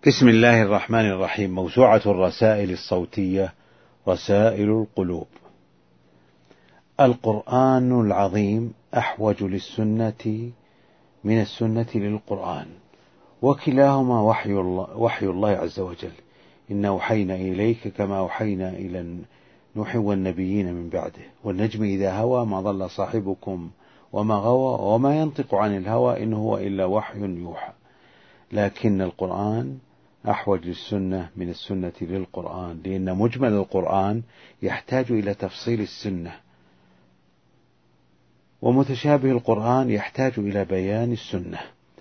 بسم الله الرحمن الرحيم. موسوعة الرسائل الصوتية رسائل القلوب. القرآن العظيم أحوج للسنة من السنة للقرآن، وكلاهما وحي الله عز وجل. إنا أوحينا إليك كما أوحينا إلى نوح والنبيين من بعده، والنجم إذا هوى ما ضل صاحبكم وما غوى وما ينطق عن الهوى إن هو إلا وحي يوحى. لكن القرآن أحوج للسنة من السنة للقرآن، لأن مجمل القرآن يحتاج إلى تفصيل السنة، ومتشابه القرآن يحتاج إلى بيان السنة.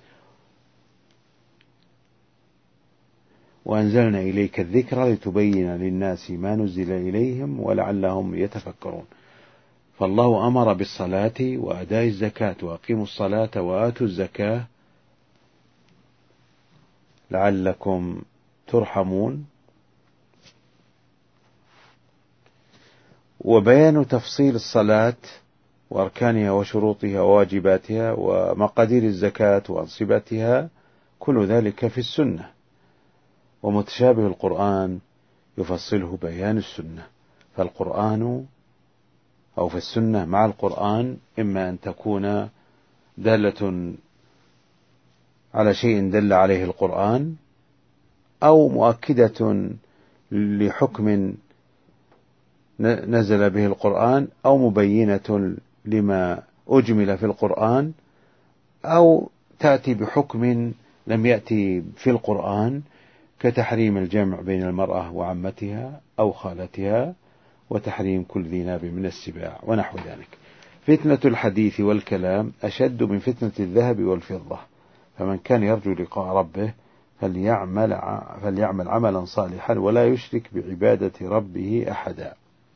وأنزلنا إليك الذكر لتبين للناس ما نزل إليهم ولعلهم يتفكرون. فالله أمر بالصلاة وأداء الزكاة، وأقيموا الصلاة وآتوا الزكاة لعلكم ترحمون. وبيان تفصيل الصلاة وأركانها وشروطها وواجباتها ومقادير الزكاة وأنصبتها، كل ذلك في السنة. ومتشابه القرآن يفصله بيان السنة. فالقرآن أو في السنة مع القرآن إما أن تكون دالة على شيء دل عليه القرآن، أو مؤكدة لحكم نزل به القرآن، أو مبينة لما أجمل في القرآن، أو تأتي بحكم لم يأتي في القرآن، كتحريم الجمع بين المرأة وعمتها أو خالتها، وتحريم كل ذي ناب من السباع ونحو ذلك. فتنة الحديث والكلام أشد من فتنة الذهب والفضة، فمن كان يرجو لقاء ربه فليعمل عملا صالحا ولا يشرك بعبادة ربه أحدا.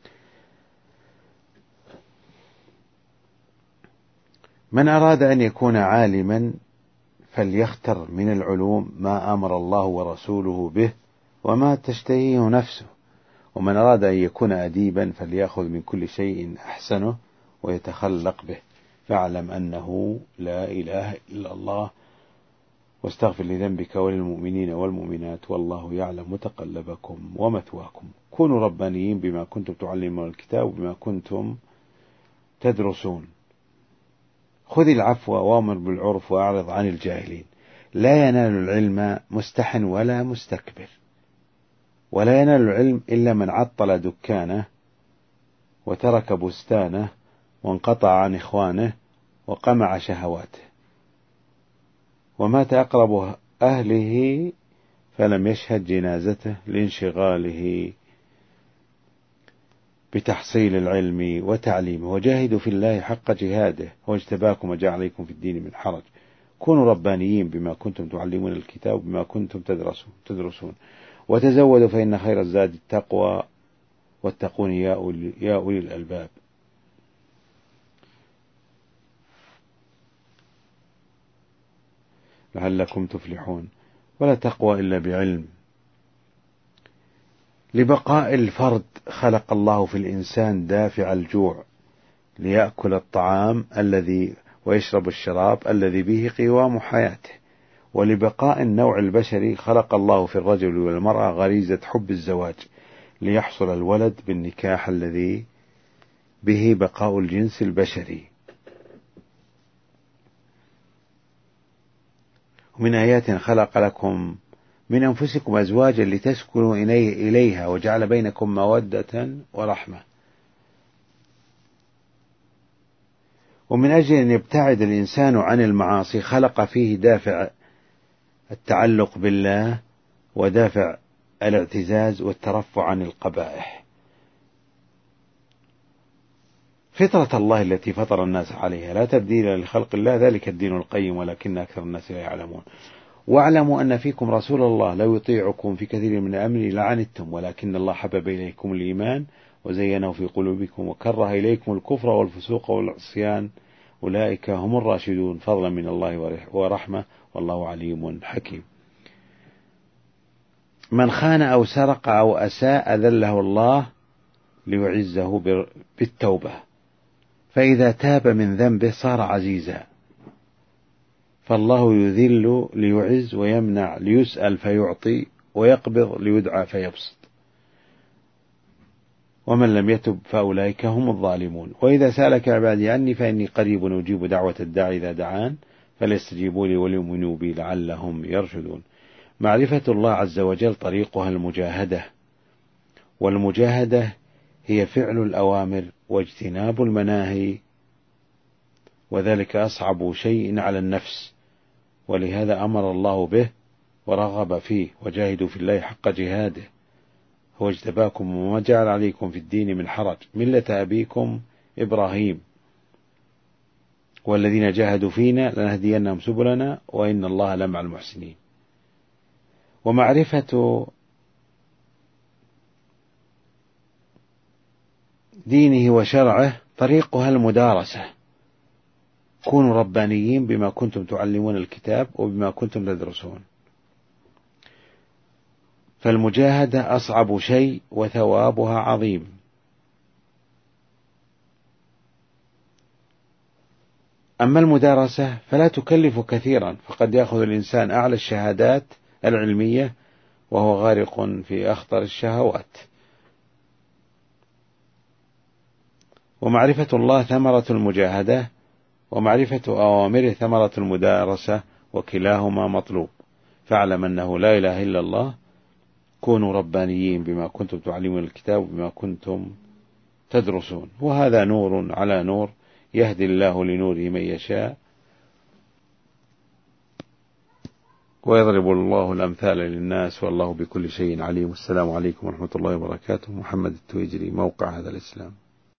من أراد أن يكون عالما فليختر من العلوم ما أمر الله ورسوله به وما تشتهيه نفسه، ومن أراد أن يكون أديبا فليأخذ من كل شيء أحسنه ويتخلق به. فاعلم أنه لا إله إلا الله، واستغفر لذنبك وللمؤمنين والمؤمنات، والله يعلم متقلبكم ومثواكم. كونوا ربانيين بما كنتم تعلمون الكتاب وبما كنتم تدرسون. خذ العفو وامر بالعرف وأعرض عن الجاهلين. لا ينال العلم مستح ولا مستكبر، ولا ينال العلم إلا من عطل دكانه وترك بستانه وانقطع عن إخوانه وقمع شهواته، ومات أقرب أهله فلم يشهد جنازته لانشغاله بتحصيل العلم وتعليمه. وجاهدوا في الله حق جهاده هو اجتباكم وجعل عليكم في الدين من حرج. كونوا ربانيين بما كنتم تعلمون الكتاب وبما كنتم تدرسون. وتزودوا فإن خير الزاد التقوى واتقون يا أولي الألباب. لعلكم تفلحون. ولا تقوى إلا بعلم. لبقاء الفرد خلق الله في الإنسان دافع الجوع ليأكل الطعام الذي ويشرب الشراب الذي به قوام حياته. ولبقاء النوع البشري خلق الله في الرجل والمرأة غريزة حب الزواج ليحصل الولد بالنكاح الذي به بقاء الجنس البشري. ومن آيات خلق لكم من أنفسكم أزواجا لتسكنوا إليها وجعل بينكم مودة ورحمة. ومن أجل أن يبتعد الإنسان عن المعاصي خلق فيه دافع التعلق بالله ودافع الاعتزاز والترفع عن القبائح. فطرة الله التي فطر الناس عليها لا تبديل لخلق الله، ذلك الدين القيم ولكن أكثر الناس لا يعلمون. واعلموا أن فيكم رسول الله لو يطيعكم في كثير من الأمر لعنتم، ولكن الله حبب إليكم الإيمان وزينه في قلوبكم وكره إليكم الكفر والفسوق والعصيان أولئك هم الراشدون، فضلا من الله ورحمة، والله عليم حكيم. من خان أو سرق أو أساء أذله الله ليعزه بالتوبة، فإذا تاب من ذنبه صار عزيزا. فالله يذل ليعز، ويمنع ليسأل فيعطي، ويقبض ليدعى فيبسط. ومن لم يتب فأولئك هم الظالمون. وإذا سألك عبادي عني فإني قريب أجيب دعوة الداعي إذا دعان فليستجيبوا لي وليؤمنوا بي لعلهم يرشدون. معرفة الله عز وجل طريقها المجاهدة، والمجاهدة هي فعل الأوامر واجتناب المناهي، وذلك أصعب شيء على النفس، ولهذا أمر الله به ورغب فيه: وجاهدوا في الله حق جهاده هو اجتباكم وما جعل عليكم في الدين من حرج ملة أبيكم إبراهيم والذين جاهدوا فينا لنهدينهم سبلنا وإن الله لمع المحسنين. ومعرفة دينه وشرعه طريقها المدارسة. كونوا ربانيين بما كنتم تعلمون الكتاب وبما كنتم تدرسون. فالمجاهدة أصعب شيء وثوابها عظيم. أما المدارسة فلا تكلف كثيرا، فقد يأخذ الإنسان أعلى الشهادات العلمية وهو غارق في أخطر الشهوات. ومعرفة الله ثمرة المجاهدة، ومعرفة أوامره ثمرة المدارسة، وكلاهما مطلوب. فاعلم أنه لا إله إلا الله. كونوا ربانيين بما كنتم تعلمون الكتاب وبما كنتم تدرسون. وهذا نور على نور، يهدي الله لنوره من يشاء، ويضرب الله الأمثال للناس والله بكل شيء عليم. السلام عليكم ورحمة الله وبركاته. محمد التويجري، موقع هذا الإسلام.